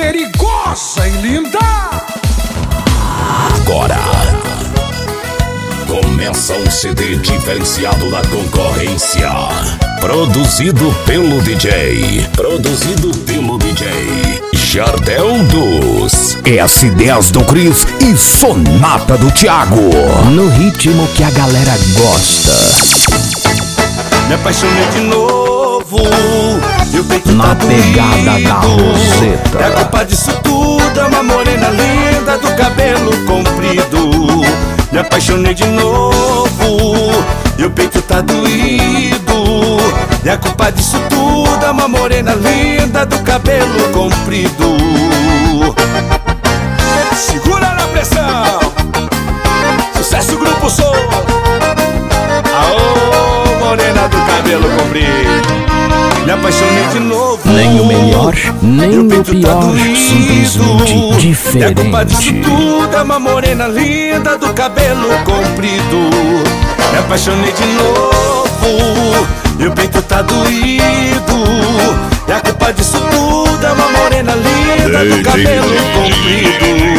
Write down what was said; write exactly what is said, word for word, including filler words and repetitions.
perigosa e linda. Agora começa um C D diferenciado da concorrência. Produzido pelo D J. Produzido pelo D J Jardel dos S dez do Cris e Sonata do Thiago. No ritmo que a galera gosta. Me apaixonei de novo. Eu peito Na tá pegada doído. da Roseta. É a culpa disso tudo, é uma morena linda do cabelo comprido. Me apaixonei de novo. E o peito tá doído. E a culpa disso tudo, é uma morena linda do cabelo comprido. Segura na pressão. Sucesso Grupo Soul. Aô, morena do cabelo comprido. Me apaixonei de novo. Nem o melhor, nem o pior, tá simplesmente diferente. E a culpa disso tudo, é uma morena linda do cabelo comprido. Me apaixonei de novo. E o peito tá doído. E a culpa disso tudo, é uma morena linda do cabelo comprido.